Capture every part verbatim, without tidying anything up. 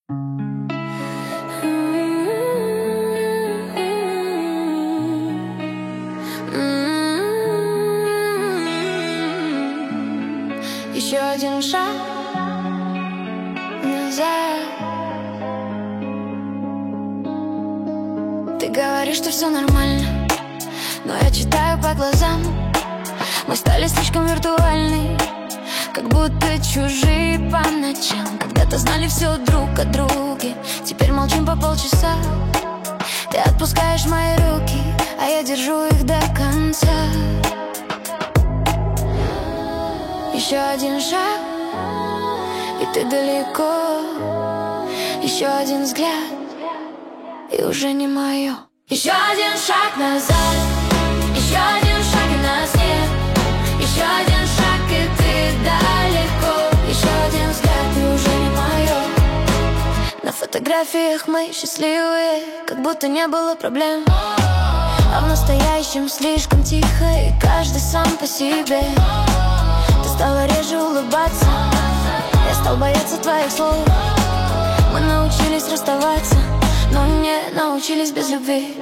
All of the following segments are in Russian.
Еще один шаг назад. Ты говоришь, что все нормально, но я читаю по глазам. Мы стали слишком виртуальны, как будто чужие по ночам. Когда-то знали все друг о друге, теперь молчим по полчаса. Ты отпускаешь мои руки, а я держу их до конца. Еще один шаг, и ты далеко. Еще один взгляд, и уже не мое. Еще один шаг назад, еще один шаг, и нас нет. Еще один шаг, и ты далеко. Еще один взгляд, и уже не мое. На фотографиях мы счастливые, как будто не было проблем. А в настоящем слишком тихо, и каждый сам по себе. Ты стала реже улыбаться, я стал бояться твоих слов. Мы научились расставаться, но не научились без любви.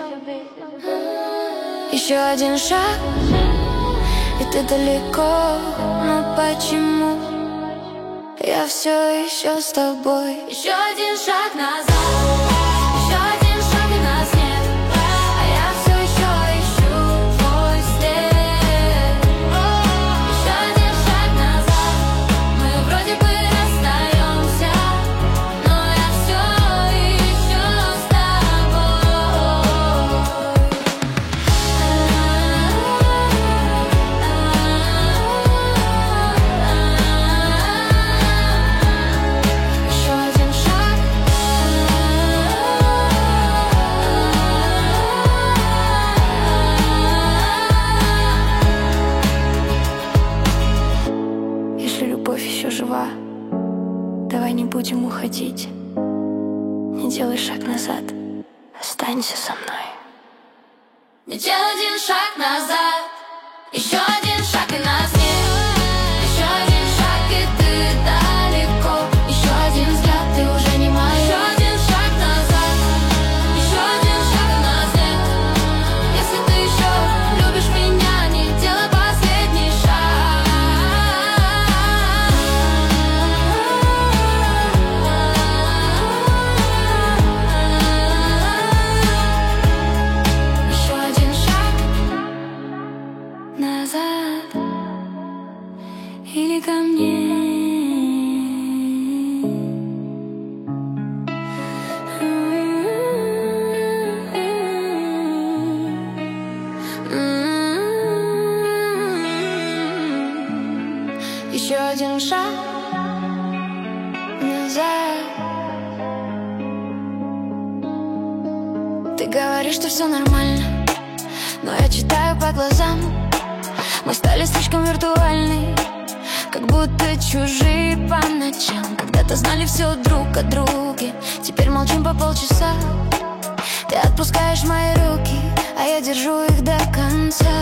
Еще один шаг, и ты далеко. Но почему я все еще с тобой? Еще один шаг назад. Еще один шаг, и нас нет. А я все еще ищу твой след. Еще один шаг назад. Мы вроде бы расстаемся, но я все еще с тобой. Еще один шаг. Если любовь еще жива, давай не будем уходить. Не делай шаг назад, останься со мной. Не делай один шаг назад. Еще один шаг, и нас нет. Еще один шаг, и ты далеко. Еще один взгляд, ты уже не моя. Еще один шаг назад. Еще один шаг, и нас нет. Если ты еще любишь меня, не делай последний шаг. Еще один шаг назад или ко мне. Еще один шаг назад. Ты говоришь, что все нормально, но я читаю по глазам. Мы стали слишком виртуальны, как будто чужие по ночам. Когда-то знали все друг о друге, теперь молчим по полчаса. Ты отпускаешь мои руки, а я держу их до конца.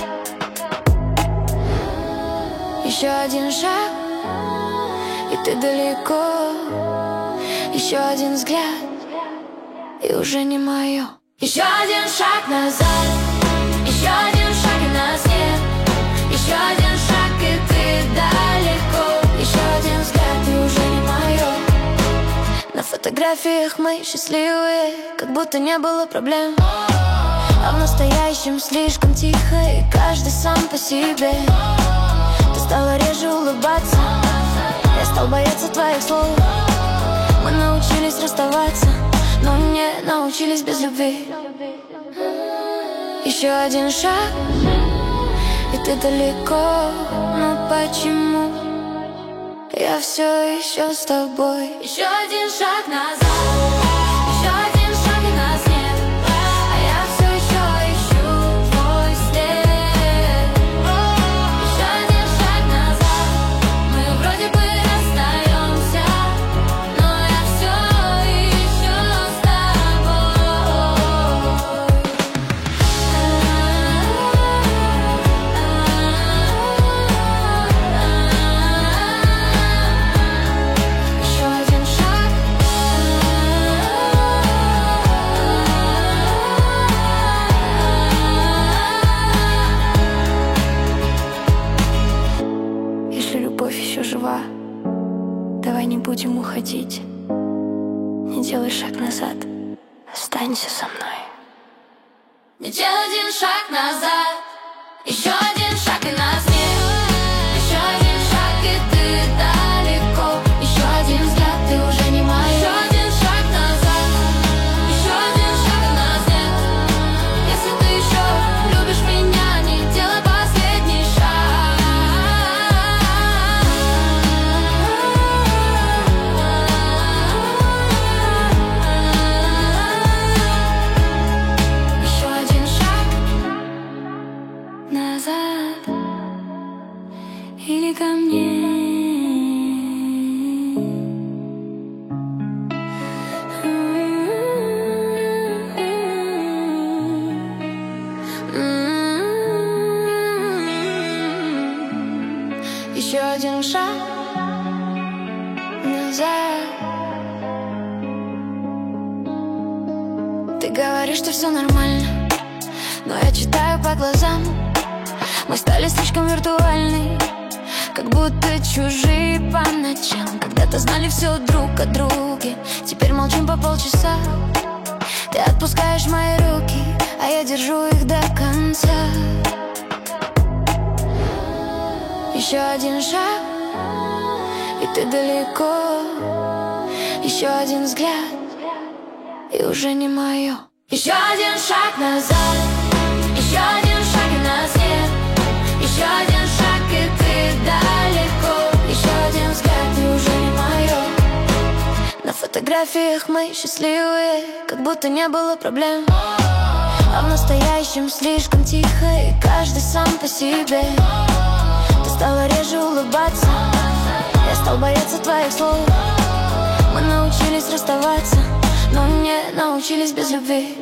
Еще один шаг, и ты далеко. Еще один взгляд, и уже не мое. Еще один шаг назад. Еще один шаг, и нас нет. Еще один шаг, и ты далеко. Еще один взгляд, и уже не мое. На фотографиях мы счастливые, как будто не было проблем. А в настоящем слишком тихо, и каждый сам по себе. Ты стала реже улыбаться, я стал бояться твоих слов. Мы научились расставаться, но не научились без любви. Еще один шаг, и ты далеко. Но почему я все еще с тобой? Еще один шаг назад. Еще один шаг, и нас нет. А я все еще ищу твой след. Еще один шаг назад. Мы вроде бы расстаемся, но я все еще с тобой. Еще один шаг. уходить. Не делай шаг назад, останься со мной. Не делай один шаг назад, еще один шаг и нас нет. Еще один шаг и ты далеко. Еще один взгляд, ты уже не моя. Еще один шаг назад, еще один шаг и нас нет. Если ты еще любишь меня, не делай последний шаг. Еще один шаг назад или ко мне. Еще один шаг назад. Ты говоришь, что все нормально, но я читаю по глазам. Мы стали слишком виртуальны, как будто чужие по ночам. Когда-то знали все друг о друге, теперь молчим по полчаса. Ты отпускаешь мои руки, а я держу их до конца. Еще один шаг, и ты далеко. Еще один взгляд, и уже не мое. Еще один шаг назад, еще один шаг и нас нет. Еще один шаг, и ты далеко. Еще один взгляд, и уже не мое. На фотографиях мы счастливые, как будто не было проблем. А в настоящем слишком тихо, и каждый сам по себе. Ты стала реже улыбаться, я стал бояться твоих слов. Мы научились расставаться, но не научились без любви.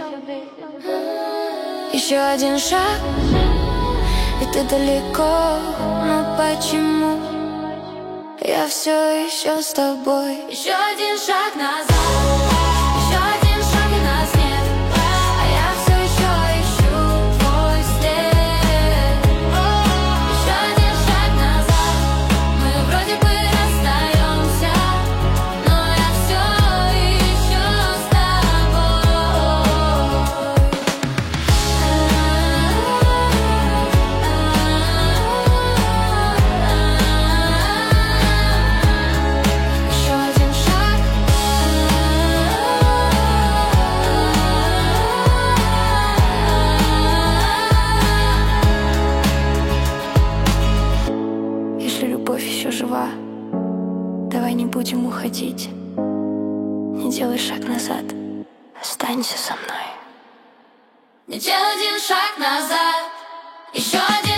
Еще один шаг, и ты далеко. Но почему я все еще с тобой? Еще один шаг назад, еще один шаг и нас нет. А я все еще ищу твой след. Еще один шаг назад, мы вроде бы расстаемся, но я все еще с тобой. Еще один шаг. Если любовь еще жива, давай не будем уходить. Не делай шаг назад, останься со мной. Не делай один шаг назад, еще один.